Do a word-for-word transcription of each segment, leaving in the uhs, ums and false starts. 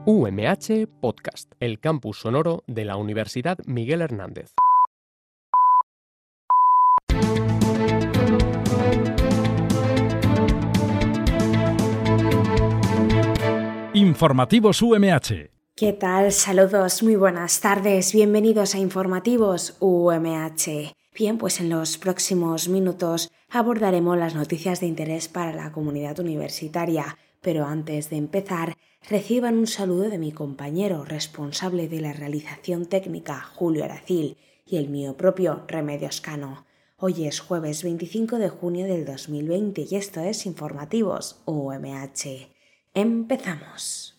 U M H Podcast, el campus sonoro de la Universidad Miguel Hernández. Informativos U M H. ¿Qué tal? Saludos, muy buenas tardes, bienvenidos a Informativos U M H. Bien, pues en los próximos minutos abordaremos las noticias de interés para la comunidad universitaria, pero antes de empezar, reciban un saludo de mi compañero responsable de la realización técnica, Julio Aracil, y el mío propio, Remedios Cano. Hoy es jueves veinticinco de junio del dos mil veinte y esto es Informativos U M H. ¡Empezamos!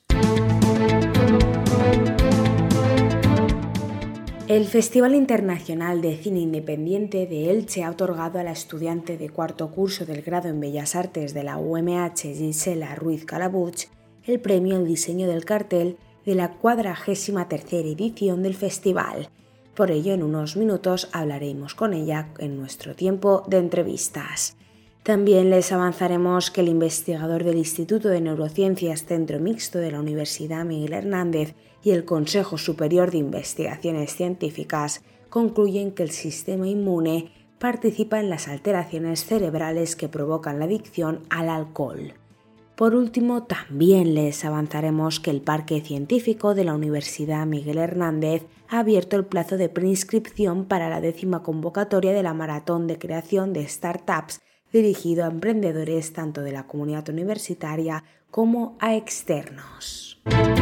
El Festival Internacional de Cine Independiente de Elche ha otorgado a la estudiante de cuarto curso del grado en Bellas Artes de la U M H, Gisela Ruiz Calabuig, el premio al diseño del cartel de la cuadragésima tercera edición del festival. Por ello, en unos minutos hablaremos con ella en nuestro tiempo de entrevistas. También les avanzaremos que el investigador del Instituto de Neurociencias Centro Mixto de la Universidad Miguel Hernández y el Consejo Superior de Investigaciones Científicas concluyen que el sistema inmune participa en las alteraciones cerebrales que provocan la adicción al alcohol. Por último, también les avanzaremos que el Parque Científico de la Universidad Miguel Hernández ha abierto el plazo de preinscripción para la décima convocatoria de la Maratón de Creación de Startups dirigido a emprendedores tanto de la comunidad universitaria como a externos.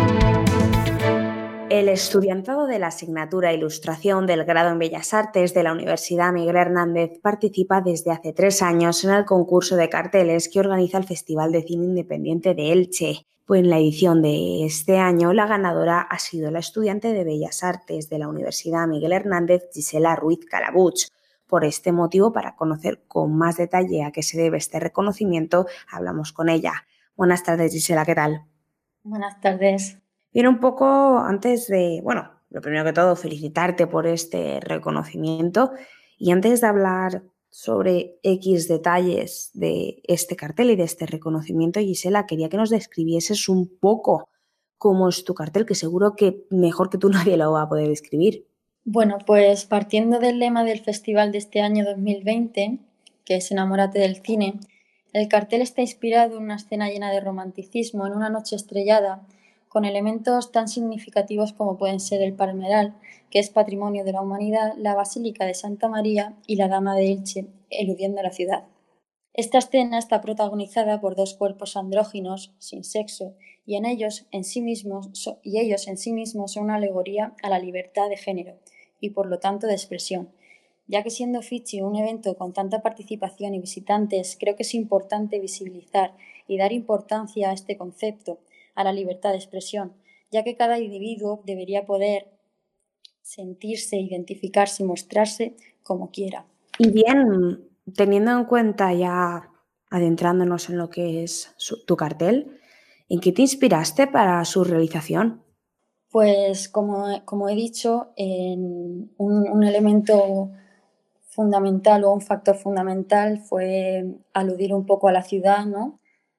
El estudiantado de la asignatura Ilustración del grado en Bellas Artes de la Universidad Miguel Hernández participa desde hace tres años en el concurso de carteles que organiza el Festival de Cine Independiente de Elche. Pues en la edición de este año la ganadora ha sido la estudiante de Bellas Artes de la Universidad Miguel Hernández, Gisela Ruiz Calabuig. Por este motivo, para conocer con más detalle a qué se debe este reconocimiento, hablamos con ella. Buenas tardes, Gisela, ¿qué tal? Buenas tardes. Bien, un poco antes de, bueno, lo primero que todo, felicitarte por este reconocimiento y antes de hablar sobre X detalles de este cartel y de este reconocimiento, Gisela, quería que nos describieses un poco cómo es tu cartel, que seguro que mejor que tú nadie lo va a poder describir. Bueno, pues partiendo del lema del festival de este año dos mil veinte, que es Enamórate del cine, el cartel está inspirado en una escena llena de romanticismo en una noche estrellada, con elementos tan significativos como pueden ser el Palmeral, que es patrimonio de la humanidad, la Basílica de Santa María y la Dama de Elche, eludiendo la ciudad. Esta escena está protagonizada por dos cuerpos andróginos, sin sexo, y, en ellos, en sí mismos, so, y ellos en sí mismos son una alegoría a la libertad de género y, por lo tanto, de expresión. Ya que siendo Fichi un evento con tanta participación y visitantes, creo que es importante visibilizar y dar importancia a este concepto, a la libertad de expresión, ya que cada individuo debería poder sentirse, identificarse y mostrarse como quiera. Y bien, teniendo en cuenta ya adentrándonos en lo que es su, tu cartel, ¿en qué te inspiraste para su realización? Pues como, como he dicho, en un, un elemento fundamental o un factor fundamental fue aludir un poco a la ciudad, ¿no?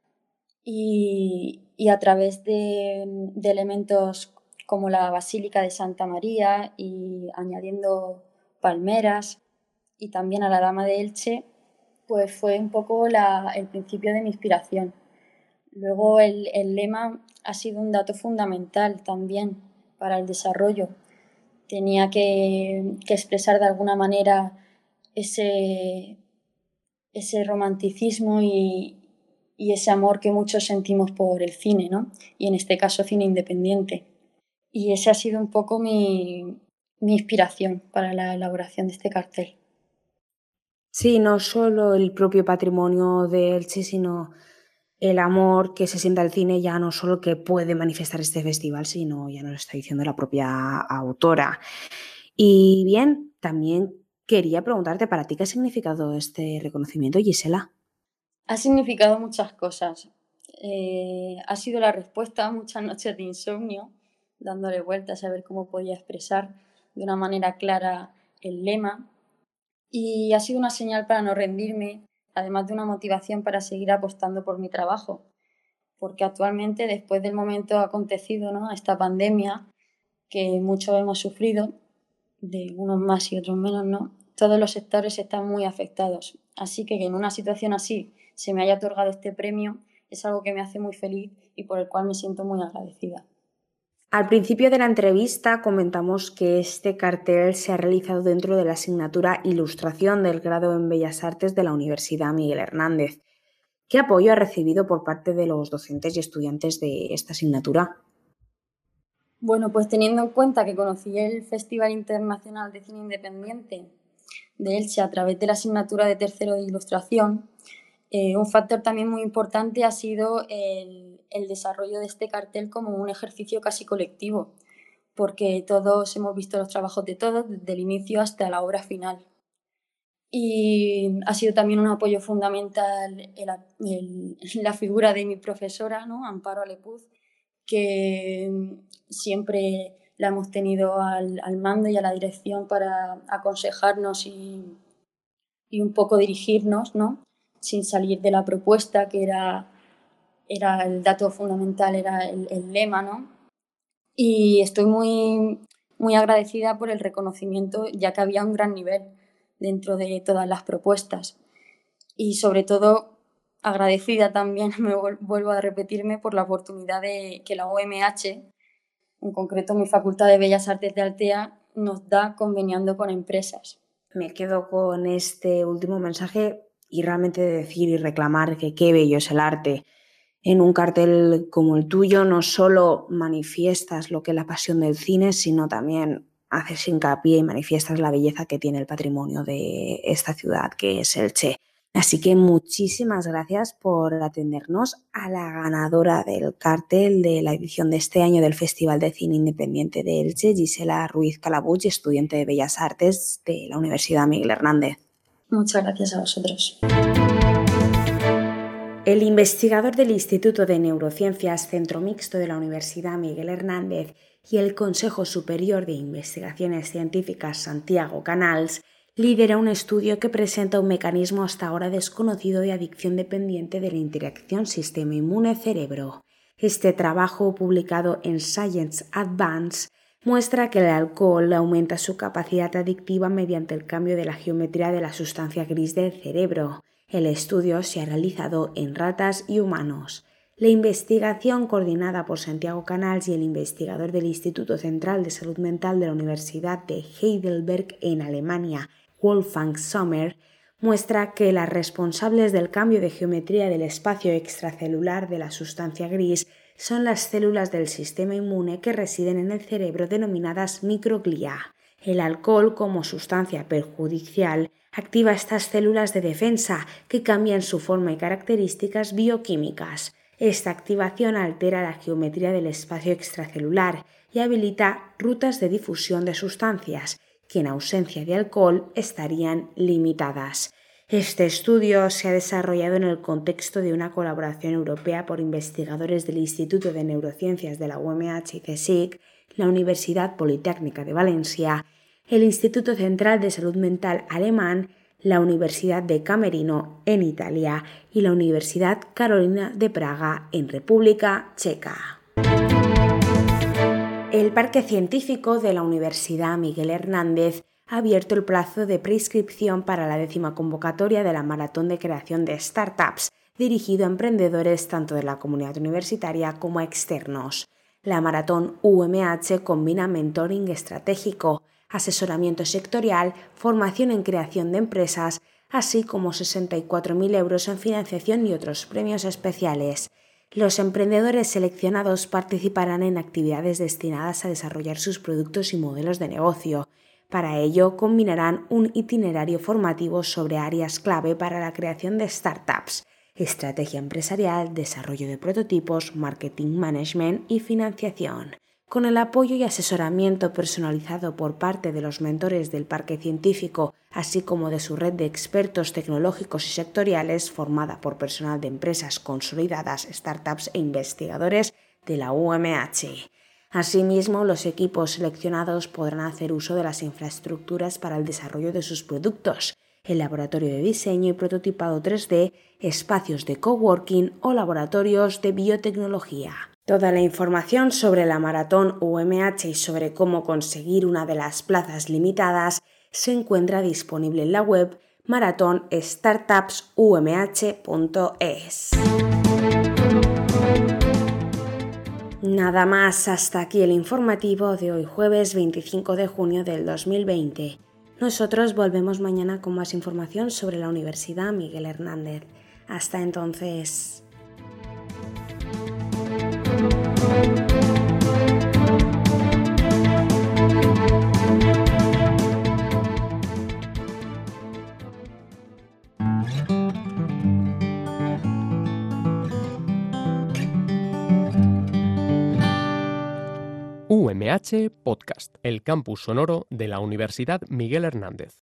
Y, y a través de, de elementos como la Basílica de Santa María y añadiendo palmeras y también a la Dama de Elche, pues fue un poco la, el principio de mi inspiración. Luego el, el lema ha sido un dato fundamental también para el desarrollo. Tenía que, que expresar de alguna manera ese, ese romanticismo y, y ese amor que muchos sentimos por el cine, ¿no? Y en este caso cine independiente. Y esa ha sido un poco mi, mi inspiración para la elaboración de este cartel. Sí, no solo el propio patrimonio de Elche, sino el amor que se siente al cine, ya no solo que puede manifestar este festival, sino ya nos lo está diciendo la propia autora. Y bien, también quería preguntarte para ti qué ha significado este reconocimiento, Gisela. Ha significado muchas cosas. Eh, ha sido la respuesta a muchas noches de insomnio, dándole vueltas a ver cómo podía expresar de una manera clara el lema. Y ha sido una señal para no rendirme, además de una motivación para seguir apostando por mi trabajo. porque actualmente, después del momento acontecido, ¿no?, esta pandemia que muchos hemos sufrido, de unos más y otros menos, ¿no?, todos los sectores están muy afectados. Así que que en una situación así se me haya otorgado este premio es algo que me hace muy feliz y por el cual me siento muy agradecida. Al principio de la entrevista comentamos que este cartel se ha realizado dentro de la asignatura Ilustración del grado en Bellas Artes de la Universidad Miguel Hernández. ¿Qué apoyo ha recibido por parte de los docentes y estudiantes de esta asignatura? Bueno, pues teniendo en cuenta que conocí el Festival Internacional de Cine Independiente de Elche a través de la asignatura de tercero de Ilustración, eh, un factor también muy importante ha sido el, el desarrollo de este cartel como un ejercicio casi colectivo, porque todos hemos visto los trabajos de todos, desde el inicio hasta la obra final. Y ha sido también un apoyo fundamental el, el, la figura de mi profesora, ¿no?, Amparo Alepuz, que siempre la hemos tenido al, al mando y a la dirección para aconsejarnos y, y un poco dirigirnos, ¿no?, sin salir de la propuesta, que era, era el dato fundamental, era el, el lema, ¿no? Y estoy muy, muy agradecida por el reconocimiento, ya que había un gran nivel dentro de todas las propuestas. Y sobre todo agradecida también, me vuelvo a repetirme, por la oportunidad de que la U M H, en concreto mi Facultad de Bellas Artes de Altea, nos da conveniando con empresas. Me quedo con este último mensaje y realmente decir y reclamar que qué bello es el arte. En un cartel como el tuyo no solo manifiestas lo que es la pasión del cine, sino también haces hincapié y manifiestas la belleza que tiene el patrimonio de esta ciudad, que es Elche. Así que muchísimas gracias por atendernos a la ganadora del cartel de la edición de este año del Festival de Cine Independiente de Elche, Gisela Ruiz Calabuig, estudiante de Bellas Artes de la Universidad Miguel Hernández. Muchas gracias a vosotros. El investigador del Instituto de Neurociencias Centro Mixto de la Universidad Miguel Hernández y el Consejo Superior de Investigaciones Científicas Santiago Canals lidera un estudio que presenta un mecanismo hasta ahora desconocido de adicción dependiente de la interacción sistema inmune-cerebro. Este trabajo, publicado en Science Advance, muestra que el alcohol aumenta su capacidad adictiva mediante el cambio de la geometría de la sustancia gris del cerebro. El estudio se ha realizado en ratas y humanos. La investigación, coordinada por Santiago Canals y el investigador del Instituto Central de Salud Mental de la Universidad de Heidelberg en Alemania, Wolfgang Sommer, muestra que las responsables del cambio de geometría del espacio extracelular de la sustancia gris son las células del sistema inmune que residen en el cerebro denominadas microglia. El alcohol, como sustancia perjudicial, activa estas células de defensa que cambian su forma y características bioquímicas. Esta activación altera la geometría del espacio extracelular y habilita rutas de difusión de sustancias, que en ausencia de alcohol estarían limitadas. Este estudio se ha desarrollado en el contexto de una colaboración europea por investigadores del Instituto de Neurociencias de la U M H y CSIC, la Universidad Politécnica de Valencia, el Instituto Central de Salud Mental alemán, la Universidad de Camerino en Italia y la Universidad Carolina de Praga en República Checa. El Parque Científico de la Universidad Miguel Hernández ha abierto el plazo de preinscripción para la décima convocatoria de la Maratón de Creación de Startups, dirigido a emprendedores tanto de la comunidad universitaria como a externos. La Maratón U M H combina mentoring estratégico, asesoramiento sectorial, formación en creación de empresas, así como sesenta y cuatro mil euros en financiación y otros premios especiales. Los emprendedores seleccionados participarán en actividades destinadas a desarrollar sus productos y modelos de negocio. Para ello, combinarán un itinerario formativo sobre áreas clave para la creación de startups: estrategia empresarial, desarrollo de prototipos, marketing management y financiación. Con el apoyo y asesoramiento personalizado por parte de los mentores del Parque Científico, así como de su red de expertos tecnológicos y sectoriales formada por personal de empresas consolidadas, startups e investigadores de la U M H. Asimismo, los equipos seleccionados podrán hacer uso de las infraestructuras para el desarrollo de sus productos. el laboratorio de diseño y prototipado tres D, espacios de coworking o laboratorios de biotecnología. Toda la información sobre la Maratón U M H y sobre cómo conseguir una de las plazas limitadas se encuentra disponible en la web marathon startups u m h punto es. Nada más, hasta aquí el informativo de hoy jueves veinticinco de junio del dos mil veinte. Nosotros volvemos mañana con más información sobre la Universidad Miguel Hernández. Hasta entonces. U M H Podcast, el campus sonoro de la Universidad Miguel Hernández.